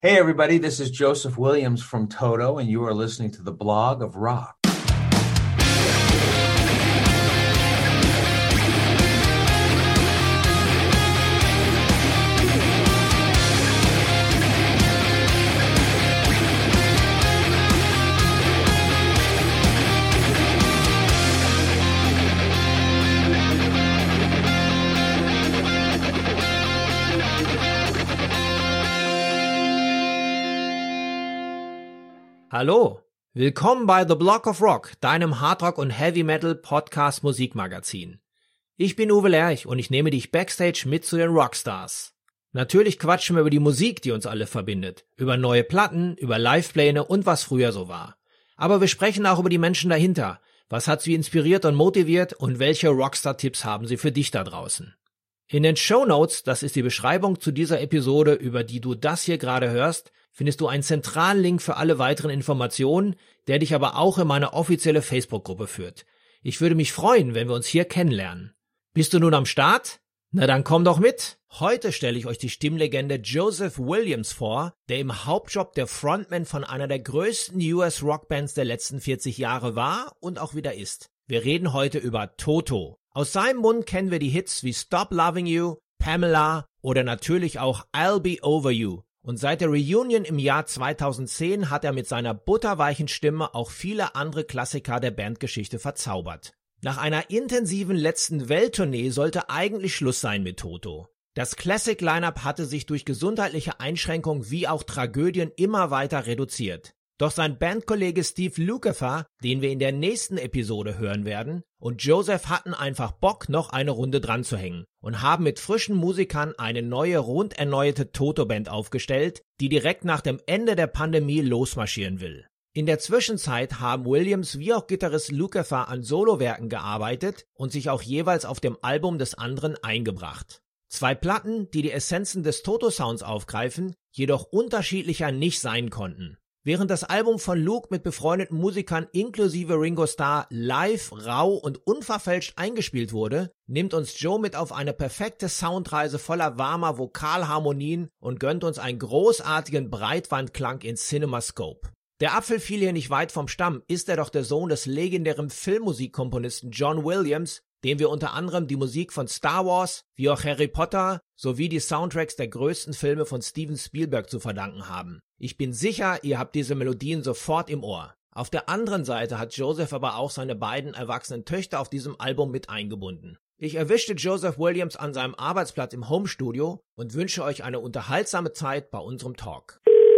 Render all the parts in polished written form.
Hey, everybody, this is Joseph Williams from Toto, and you are listening to the Blog of Rock. Hallo, willkommen bei The Blog of Rock, deinem Hardrock- und Heavy-Metal-Podcast-Musikmagazin. Ich bin Uwe Lerch und ich nehme dich backstage mit zu den Rockstars. Natürlich quatschen wir über die Musik, die uns alle verbindet, über neue Platten, über Livepläne und was früher so war. Aber wir sprechen auch über die Menschen dahinter. Was hat sie inspiriert und motiviert und welche Rockstar-Tipps haben sie für dich da draußen? In den Shownotes, das ist die Beschreibung zu dieser Episode, über die du das hier gerade hörst, findest du einen zentralen Link für alle weiteren Informationen, der dich aber auch in meine offizielle Facebook-Gruppe führt. Ich würde mich freuen, wenn wir uns hier kennenlernen. Bist du nun am Start? Na dann komm doch mit! Heute stelle ich euch die Stimmlegende Joseph Williams vor, der im Hauptjob der Frontman von einer der größten US-Rockbands der letzten 40 Jahre war und auch wieder ist. Wir reden heute über Toto. Aus seinem Mund kennen wir die Hits wie Stop Loving You, Pamela oder natürlich auch I'll Be Over You. Und seit der Reunion im Jahr 2010 hat er mit seiner butterweichen Stimme auch viele andere Klassiker der Bandgeschichte verzaubert. Nach einer intensiven letzten Welttournee sollte eigentlich Schluss sein mit Toto. Das Classic-Line-Up hatte sich durch gesundheitliche Einschränkungen wie auch Tragödien immer weiter reduziert. Doch sein Bandkollege Steve Lukather, den wir in der nächsten Episode hören werden, und Joseph hatten einfach Bock, noch eine Runde dran zu hängen und haben mit frischen Musikern eine neue, rund erneuerte Toto-Band aufgestellt, die direkt nach dem Ende der Pandemie losmarschieren will. In der Zwischenzeit haben Williams wie auch Gitarrist Lukather an Solowerken gearbeitet und sich auch jeweils auf dem Album des anderen eingebracht. Zwei Platten, die die Essenzen des Toto-Sounds aufgreifen, jedoch unterschiedlicher nicht sein konnten. Während das Album von Luke mit befreundeten Musikern inklusive Ringo Starr live, rau und unverfälscht eingespielt wurde, nimmt uns Joe mit auf eine perfekte Soundreise voller warmer Vokalharmonien und gönnt uns einen großartigen Breitwandklang in CinemaScope. Der Apfel fiel hier nicht weit vom Stamm, ist er doch der Sohn des legendären Filmmusikkomponisten John Williams, dem wir unter anderem die Musik von Star Wars, wie auch Harry Potter, sowie die Soundtracks der größten Filme von Steven Spielberg zu verdanken haben. Ich bin sicher, ihr habt diese Melodien sofort im Ohr. Auf der anderen Seite hat Joseph aber auch seine beiden erwachsenen Töchter auf diesem Album mit eingebunden. Ich erwischte Joseph Williams an seinem Arbeitsplatz im Homestudio und wünsche euch eine unterhaltsame Zeit bei unserem Talk.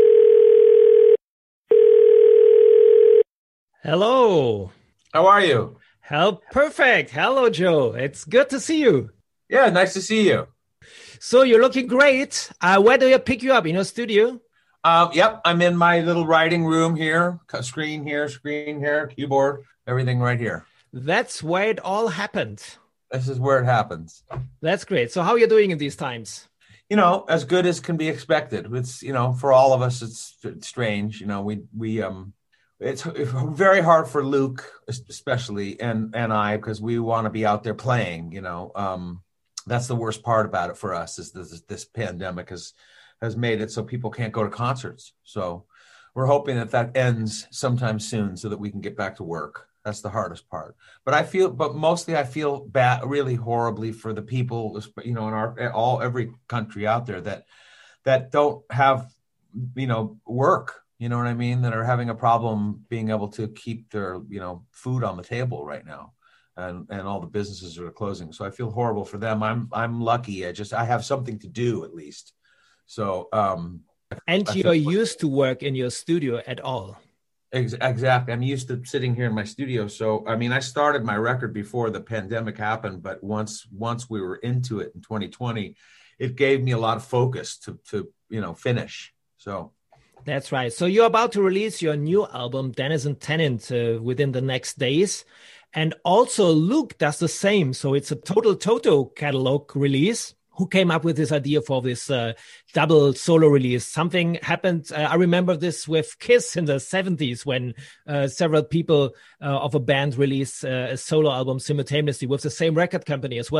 Hello. How are you? Perfect. Hello, Joe. It's good to see you. Yeah, nice to see you. So you're looking great. Where do you pick you up? In your studio? Yep, I'm in my little writing room here. Screen here, keyboard, everything right here. That's where it all happened. This is where it happens. That's great. So how are you doing in these times? You know, as good as can be expected. It's, you know, for all of us, it's strange. You know, it's very hard for Luke, especially, and I, because we want to be out there playing, you know. That's the worst part about it for us is this pandemic has made it so people can't go to concerts. So we're hoping that ends sometime soon so that we can get back to work. That's the hardest part. But mostly I feel bad, really horribly for the people, you know, in every country out there that don't have, you know, work. You know what I mean? That are having a problem being able to keep their, you know, food on the table right now, and all the businesses are closing. So I feel horrible for them. I'm lucky. I have something to do at least. So and you're used to work in your studio at all. Exactly. I'm used to sitting here in my studio. So I mean, I started my record before the pandemic happened, but once we were into it in 2020, it gave me a lot of focus to you know, finish. So. That's right. So you're about to release your new album, Denizen Tenant, within the next days. And also Luke does the same. So it's a total Toto catalog release. Who came up with this idea for this double solo release? Something happened. I remember this with Kiss in the 70s when several people of a band released a solo album simultaneously with the same record company as well.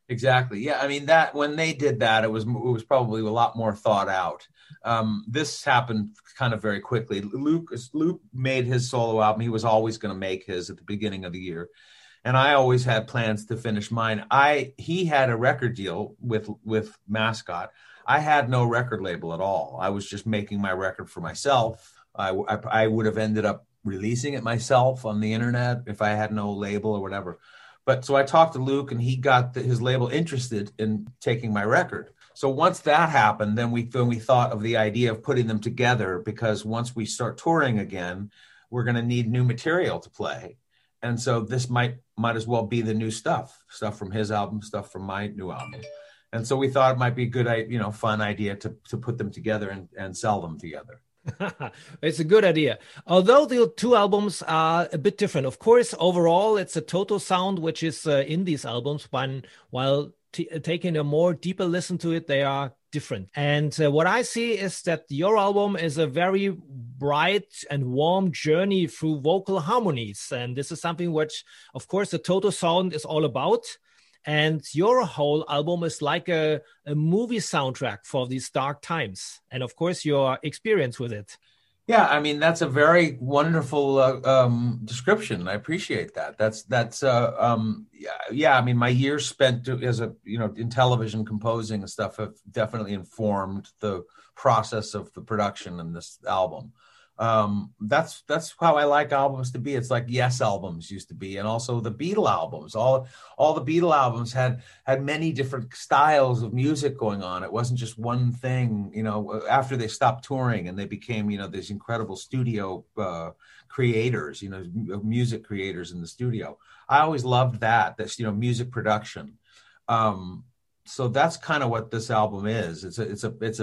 Exactly. Yeah. I mean, that when they did that, it was probably a lot more thought out. This happened kind of very quickly. Luke made his solo album. He was always going to make his at the beginning of the year, and I always had plans to finish mine. He had a record deal with Mascot. I had no record label at all. I was just making my record for myself. I would have ended up releasing it myself on the internet if I had no label or whatever. But so I talked to Luke, and he got his label interested in taking my record. So once that happened, then we thought of the idea of putting them together, because once we start touring again, we're going to need new material to play. And so this might as well be the new stuff from his album, stuff from my new album. And so we thought it might be a good, fun idea to put them together and sell them together. It's a good idea. Although the two albums are a bit different. Of course, overall, it's a Toto sound, which is in these albums, while taking a more deeper listen to it, they are different. And what I see is that your album is a very bright and warm journey through vocal harmonies. And this is something which, of course, the Toto sound is all about. And your whole album is like a movie soundtrack for these dark times. And of course, your experience with it. Yeah, I mean, that's a very wonderful description. I appreciate that. Yeah. I mean, my years spent as in television composing and stuff have definitely informed the process of the production in this album. That's how I like albums to be. It's like Yes albums used to be, and also the Beatle albums. All the Beatle albums had many different styles of music going on. It wasn't just one thing. After they stopped touring and they became these incredible studio creators, music creators in the studio. I always loved that. That's music production. So that's kind of what this album is. It's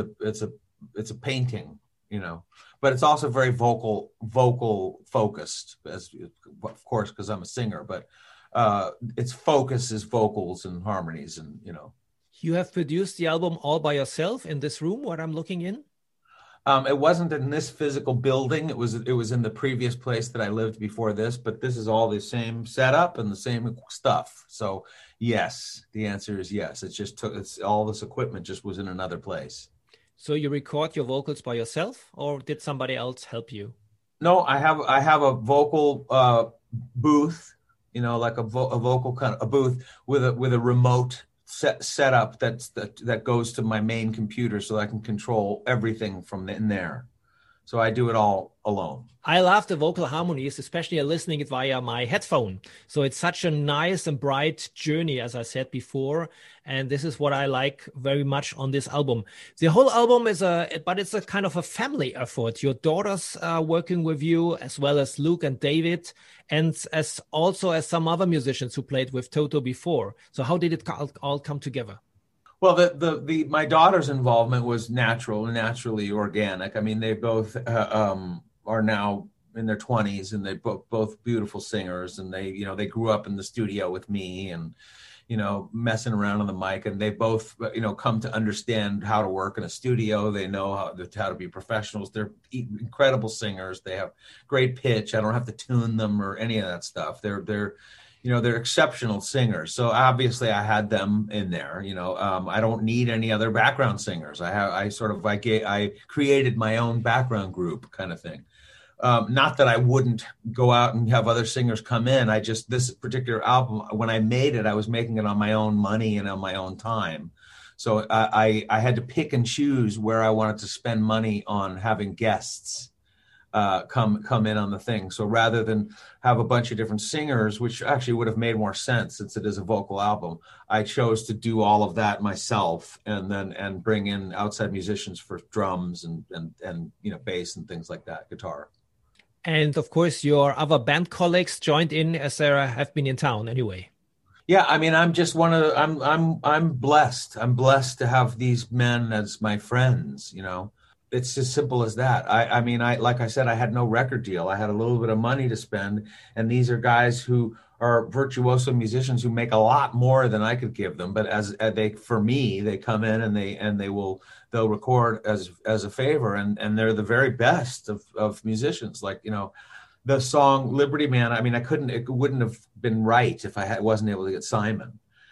a painting, but it's also very vocal focused, of course, because I'm a singer, but its focus is vocals and harmonies. And, You have produced the album all by yourself in this room, what I'm looking in? It wasn't in this physical building. It was in the previous place that I lived before this, but this is all the same setup and the same stuff. So yes, the answer is yes. It's all this equipment just was in another place. So you record your vocals by yourself, or did somebody else help you? No, I have a vocal booth, like a vocal kind of a booth with a remote setup that goes to my main computer, so I can control everything from in there. So I do it all alone. I love the vocal harmonies, especially listening it via my headphone. So it's such a nice and bright journey, as I said before. And this is what I like very much on this album. The whole album it's a kind of a family effort. Your daughters are working with you, as well as Luke and David, and as some other musicians who played with Toto before. So how did it all come together? Well, my daughter's involvement was naturally organic. I mean, they both are now in their 20s, and they both beautiful singers, and they grew up in the studio with me and messing around on the mic, and they both come to understand how to work in a studio. They know how to be professionals. They're incredible singers. They have great pitch. I don't have to tune them or any of that stuff. They're exceptional singers. So obviously I had them in there. I don't need any other background singers. I created my own background group kind of thing. Not that I wouldn't go out and have other singers come in. This particular album, when I made it, I was making it on my own money and on my own time. So I had to pick and choose where I wanted to spend money on having guests come in on the thing. So rather than have a bunch of different singers, which actually would have made more sense since it is a vocal album, I chose to do all of that myself and bring in outside musicians for drums and bass and things like that, guitar. And of course, your other band colleagues joined in as they have been in town anyway. Yeah, I mean, I'm just I'm blessed. I'm blessed to have these men as my friends, It's as simple as that. I mean, like I said, I had no record deal. I had a little bit of money to spend, and these are guys who are virtuoso musicians who make a lot more than I could give them. But they come in and they'll record as a favor, and they're the very best of musicians. Like the song Liberty Man. I mean, it wouldn't have been right if I wasn't able to get Simon.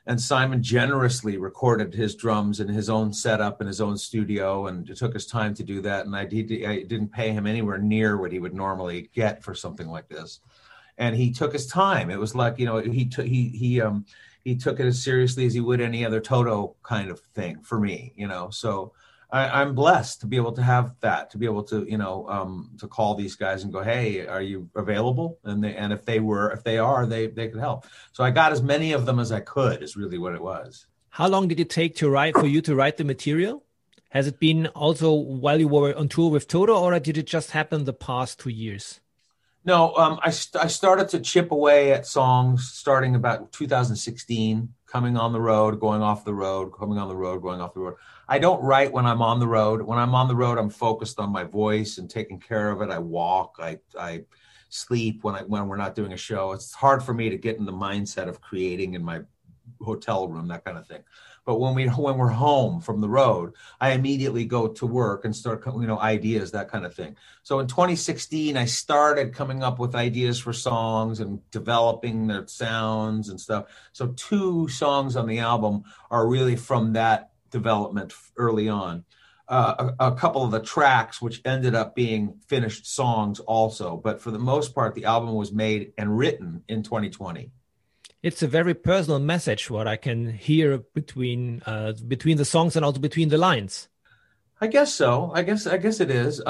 And Simon generously recorded his drums in his own setup in his own studio, and it took his time to do that. And I didn't pay him anywhere near what he would normally get for something like this. And he took his time. It was like, he took it as seriously as he would any other Toto kind of thing for me, So I'm blessed to be able to have that, to be able to, to call these guys and go, hey, are you available? And if they are, they could help. So I got as many of them as I could is really what it was. How long did it take for you to write the material? Has it been also while you were on tour with Toto, or did it just happen the past 2 years? No, I started to chip away at songs starting about 2016, coming on the road, going off the road, coming on the road, going off the road. I don't write when I'm on the road. When I'm on the road, I'm focused on my voice and taking care of it. I walk, I sleep when we're not doing a show. It's hard for me to get in the mindset of creating in my hotel room, that kind of thing. But when we're home from the road, I immediately go to work and start, ideas, that kind of thing. So in 2016, I started coming up with ideas for songs and developing their sounds and stuff. So 2 songs on the album are really from that development early on. A couple of the tracks, which ended up being finished songs also. But for the most part, the album was made and written in 2020. It's a very personal message, what I can hear between the songs and also between the lines. I guess so. I guess it is.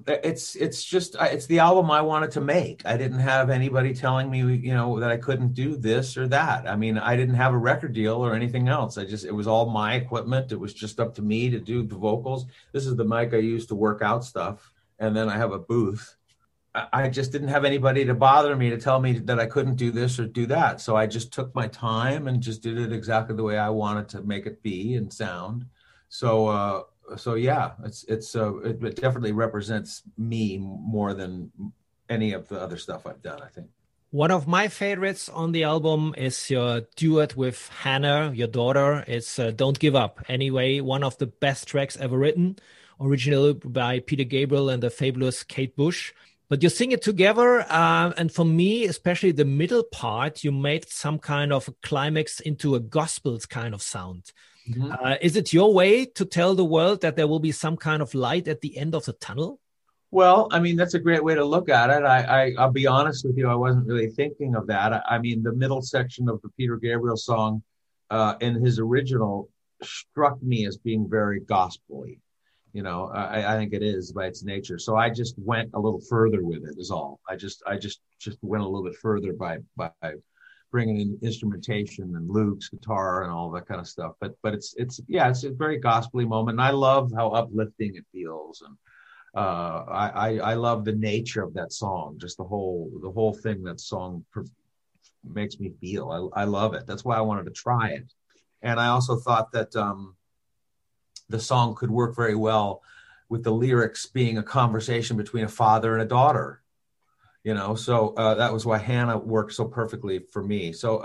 It's the album I wanted to make. I didn't have anybody telling me, that I couldn't do this or that. I mean, I didn't have a record deal or anything else. It was all my equipment. It was just up to me to do the vocals. This is the mic I use to work out stuff. And then I have a booth. I just didn't have anybody to bother me to tell me that I couldn't do this or do that. So I just took my time and just did it exactly the way I wanted to make it be and sound. So yeah, it definitely represents me more than any of the other stuff I've done, I think. One of my favorites on the album is your duet with Hannah, your daughter. It's Don't Give Up. Anyway, one of the best tracks ever written, originally by Peter Gabriel and the fabulous Kate Bush. But you sing it together, and for me, especially the middle part, you made some kind of a climax into a gospel kind of sound. Mm-hmm. Is it your way to tell the world that there will be some kind of light at the end of the tunnel? Well, I mean, that's a great way to look at it. I'll be honest with you, I wasn't really thinking of that. I mean, the middle section of the Peter Gabriel song in his original struck me as being very gospel-y. I think it is by its nature. So I just went a little further with it is all. I just went a little bit further by bringing in instrumentation and Luke's guitar and all that kind of stuff. But it's a very gospel-y moment. And I love how uplifting it feels. And I love the nature of that song, just the whole thing that song makes me feel. I love it. That's why I wanted to try it. And I also thought that the song could work very well with the lyrics being a conversation between a father and a daughter, so that was why Hannah worked so perfectly for me. So,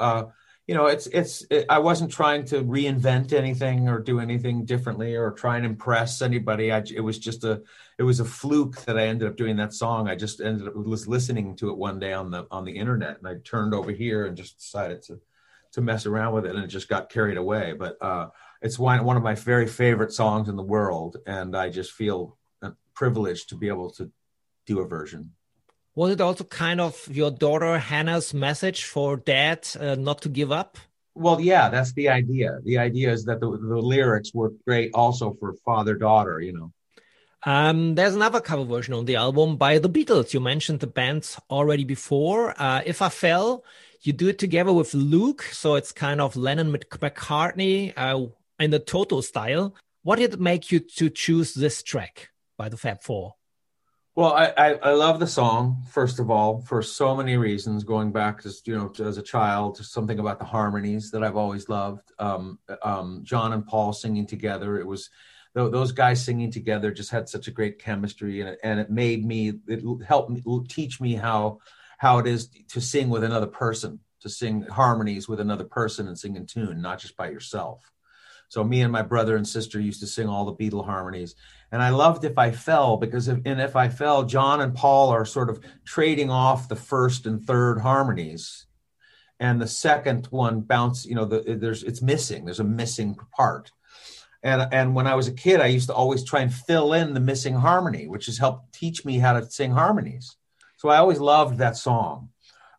I wasn't trying to reinvent anything or do anything differently or try and impress anybody. It was a fluke that I ended up doing that song. I just ended up listening to it one day on the internet, and I turned over here and just decided to mess around with it, and it just got carried away. But, it's one of my very favorite songs in the world, and I just feel privileged to be able to do a version. Was it also kind of your daughter Hannah's message for dad not to give up? Well, yeah, that's the idea. The idea is that the lyrics work great also for father-daughter, There's another cover version on the album by the Beatles. You mentioned the band already before. If I Fell, you do it together with Luke, so it's kind of Lennon McCartney in the Toto style. What did it make you to choose this track by the Fab Four? Well, I love the song, first of all, for so many reasons, going back to, as a child, to something about the harmonies that I've always loved. John and Paul singing together. It was those guys singing together just had such a great chemistry, and it helped me teach me how it is to sing with another person, to sing harmonies with another person and sing in tune, not just by yourself. So me and my brother and sister used to sing all the Beatle harmonies. And I loved If I Fell, because in If I Fell, John and Paul are sort of trading off the first and third harmonies. and the second one it's missing. There's a missing part. And when I was a kid, I used to always try and fill in the missing harmony, which has helped teach me how to sing harmonies. So I always loved that song,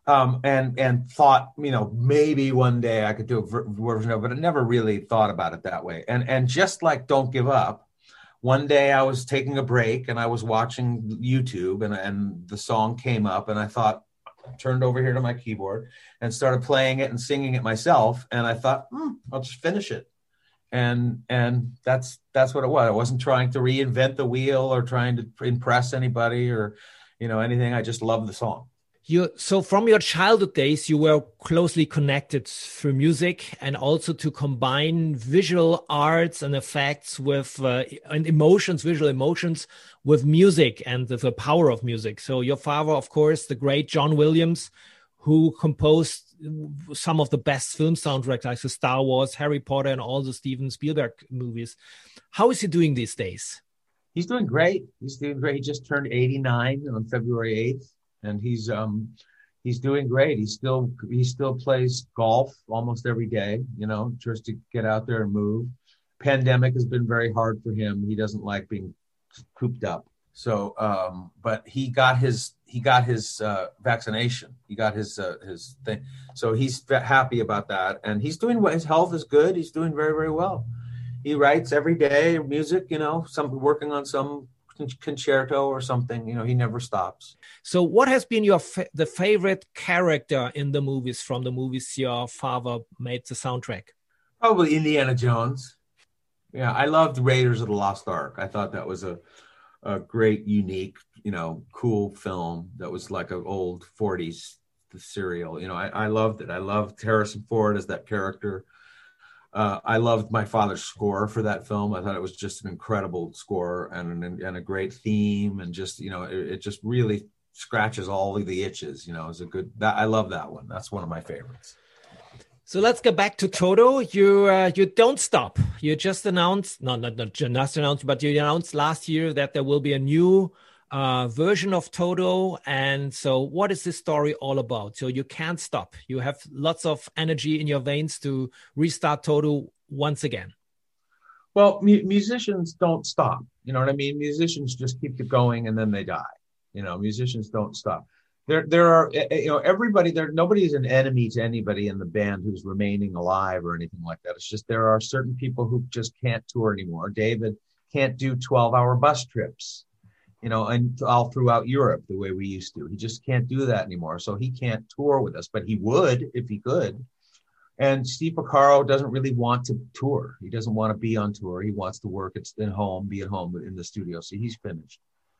and thought, maybe one day I could do a version of it, but I never really thought about it that way. And just like Don't Give Up, one day I was taking a break and I was watching YouTube, and the song came up, and I thought, turned over here to my keyboard and started playing it and singing it myself. And I thought, I'll just finish it. And that's what it was. I wasn't trying to reinvent the wheel or trying to impress anybody or, anything. I just loved the song. So from your childhood days, you were closely connected through music, and also to combine visual arts and effects with and visual emotions with music and the power of music. So your father, of course, the great John Williams, who composed some of the best film soundtracks like the Star Wars, Harry Potter, and all the Steven Spielberg movies. How is he doing these days? He's doing great. He just turned 89 on February 8th, and he's doing great. He still plays golf almost every day, just to get out there and move. Pandemic has been very hard for him. He doesn't like being cooped up. So, but he got his vaccination. He got his thing. So he's happy about that. And he's doing well. His health is good. He's doing very, very well. He writes every day music, working on some concerto or something, he never stops. So what has been the favorite character in the movies, from the movies your father made the soundtrack? Probably Indiana Jones. Yeah, I loved Raiders of the Lost Ark. I thought that was a great, unique, cool film that was like an old 40s serial. I loved it. I loved Harrison Ford as that character. I loved my father's score for that film. I thought it was just an incredible score and a great theme, and just, it just really scratches all of the itches. I love that one. That's one of my favorites. So let's go back to Toto. You don't stop. You just announced, not just announced, but you announced last year that there will be a new version of Toto. And so what is this story all about? So you can't stop. You have lots of energy in your veins to restart Toto once again. Well, musicians don't stop. You know what I mean? Musicians just keep it going and then they die. Musicians don't stop. There are, everybody there, nobody is an enemy to anybody in the band who's remaining alive or anything like that. It's just, there are certain people who just can't tour anymore. David can't do 12-hour bus trips, and all throughout Europe the way we used to. He just can't do that anymore. So he can't tour with us, but he would if he could. And Steve Porcaro doesn't really want to tour. He doesn't want to be on tour. He wants to work be at home in the studio. So he's finished.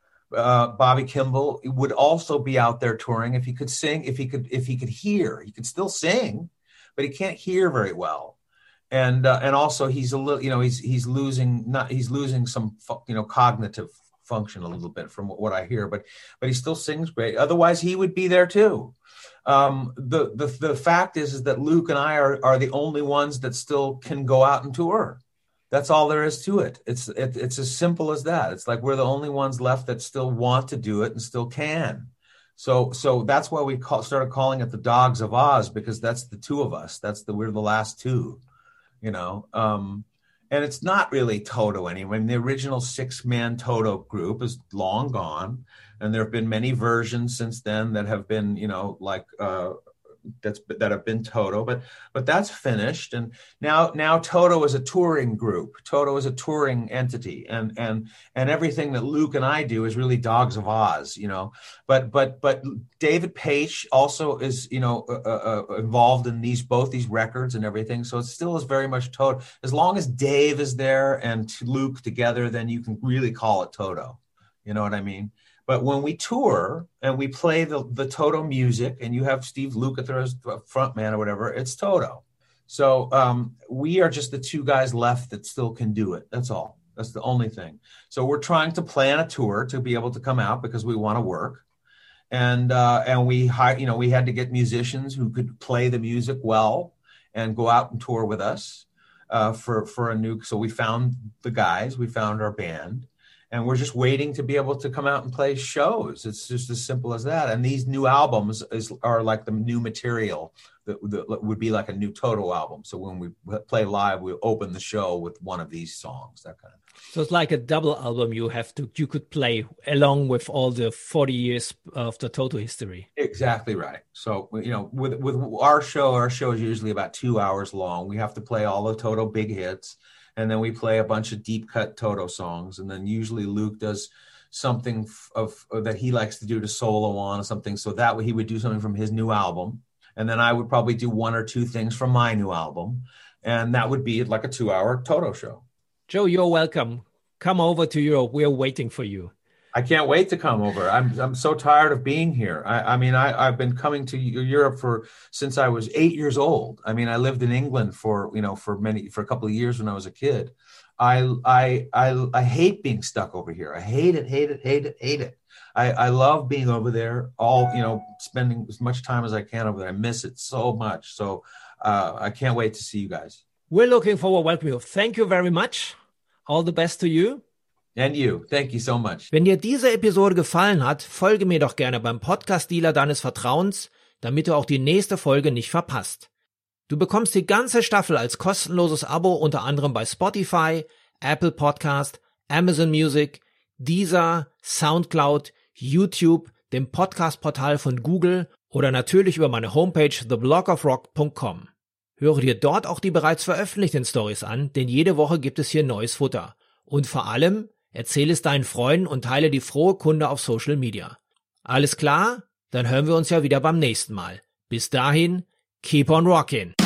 Bobby Kimball would also be out there touring if he could sing, if he could hear. He could still sing, but he can't hear very well. And also he's a little, he's losing some, cognitive function a little bit from what I hear, but he still sings great. Otherwise he would be there too. The fact is that Luke and I are the only ones that still can go out and tour. That's all there is to it. It's as simple as that. It's like we're the only ones left that still want to do it and still can. So that's why we started calling it the Dogs of Oz, because that's the two of us. We're the last two, And it's not really Toto anyway. I mean, the original 6-man Toto group is long gone, and there have been many versions since then that have been, that have been Toto, but that's finished. And now Toto is a touring group. Toto is a touring entity, and everything that Luke and I do is really Dogs of Oz, But David Paich also is involved in both these records and everything. So it still is very much Toto. As long as Dave is there and Luke together, then you can really call it Toto. You know what I mean? But when we tour and we play the Toto music, and you have Steve Lukather as the front man or whatever, it's Toto. So we are just the two guys left that still can do it. That's all. That's the only thing. So we're trying to plan a tour to be able to come out because we want to work. And we had to get musicians who could play the music well and go out and tour with us for a new. So we found the guys. We found our band. and we're just waiting to be able to come out and play shows. It's just as simple as that. And these new albums are like the new material that would be like a new Toto album. So when we play live, we open the show with one of these songs, that kind of thing. So it's like a double album you could play along with all the 40 years of the Toto history. Exactly right. So, you know, with our show is usually about 2 hours long. We have to play all the Toto big hits, and then we play a bunch of deep cut Toto songs. And then usually Luke does something that he likes to do to solo on something. So that way he would do something from his new album. And then I would probably do one or two things from my new album. And that would be like a 2-hour Toto show. Joe, you're welcome. Come over to Europe. We're waiting for you. I can't wait to come over. I'm so tired of being here. I mean, I've been coming to Europe since I was 8 years old. I mean, I lived in England for a couple of years when I was a kid. I hate being stuck over here. I hate it. I love being over there, spending as much time as I can over there. I miss it so much. So I can't wait to see you guys. We're looking forward to welcoming you. Thank you very much. All the best to you. And you. Thank you so much. Wenn dir diese Episode gefallen hat, folge mir doch gerne beim Podcast-Dealer deines Vertrauens, damit du auch die nächste Folge nicht verpasst. Du bekommst die ganze Staffel als kostenloses Abo unter anderem bei Spotify, Apple Podcast, Amazon Music, Deezer, Soundcloud, YouTube, dem Podcast-Portal von Google oder natürlich über meine Homepage theblogofrock.com. Höre dir dort auch die bereits veröffentlichten Stories an, denn jede Woche gibt es hier neues Futter. Und vor allem, erzähle es deinen Freunden und teile die frohe Kunde auf Social Media. Alles klar? Dann hören wir uns ja wieder beim nächsten Mal. Bis dahin, keep on rockin'.